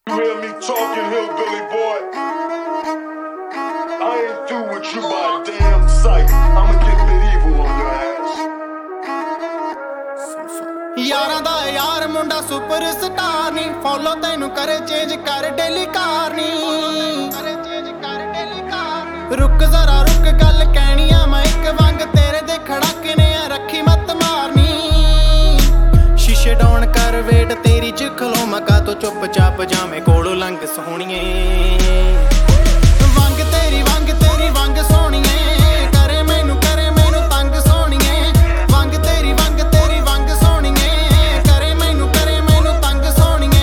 You hear me talking, hillbilly boy? I ain't through with you by a damn sight. I'ma get medieval on your ass. यारां दा यार मुंडा super star नी follow तेनू करे change कर daily car नी रुक जरा रुक गल कहनी आ मैं एक वंग तेरे दे खड़ाके ने रखी मत मारनी शीशे डाउन कर वेट तेरी च खलो मका तो चुपचाप जावे कोलों लंघ सोहणीए वंग तेरी वंग सोहणीए करे मैनू तंग सोहणीए वंग तेरी वंग सोहणीए करे मैनू तंग सोहणीए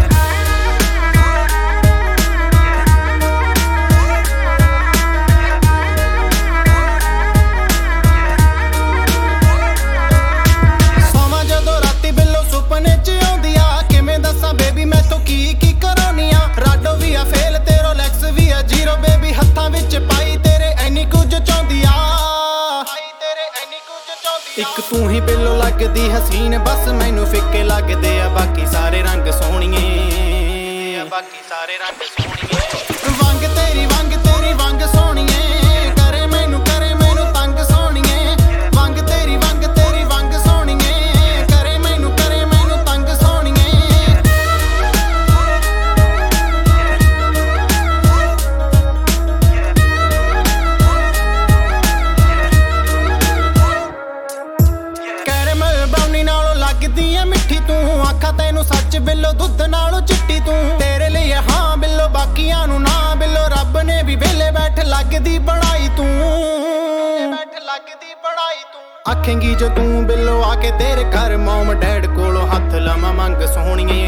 सोवां जदों राती बिल्लो सुपने च आउंदी आ किवें दस्सां बेबी मैं तो की करोनी आ राडो भी आ फेल तेरो लैक्स भी आ जीरो बेबी हत्थां विच पाई तेरे ऐनी कुछ चाहुंदी आ एक तू ही बिल्लो लगदी हसीन बस मैनू फिक्के लगदे आ बाकी सारे रंग सोहणीए वंग तेरी वंग सोहणीए करे मैनू तंग सोहणीए वंग तेरी वंग सोहणीए करे मैनू तंग सोहणीए कैरमल ब्राउनी नालों लगदी ऐ मिठी तू आखा तैनू सच बिल्लो दुध नालों चिट्टी तू तेरे लिए हाँ बिल्लो बाकियां नू ना बिल्लो रब ने भी वेले बैठ लगदी बढ़ाई तू आखेंगी जो तू बिल्लो आके तेरे घर मॉम डैड कोलों हथ लमा मंग सोहणीए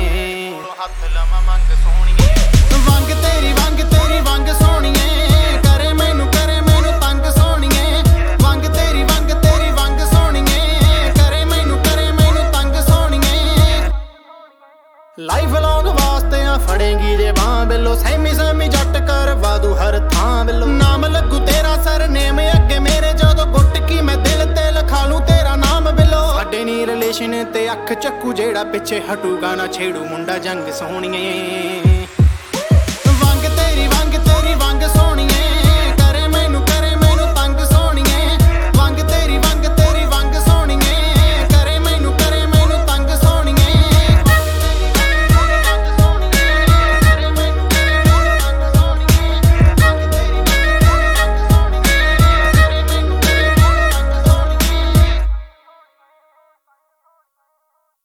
वंग तेरी वंग सोहणीए करे मैनू तंग सोहणीए वंग तेरी वंग सोहणीए करे मैनू तंग सोहणीए लाइफ लॉन्ग वास्ते आ फड़ेंगी जे बां बिल्लो सैमी जट कर वादू हर थां बिल्लो नाम लगू तेरा सरनेम अगे मेरे जदों गुटकी मैं दिल ते लिखा लूं तेरा नाम बिल्लो साडे नी रिलेशन ते अख चक्कू जेड़ा पिछे हटूगा ना छेड़ू मुंडा जंग सोहणीए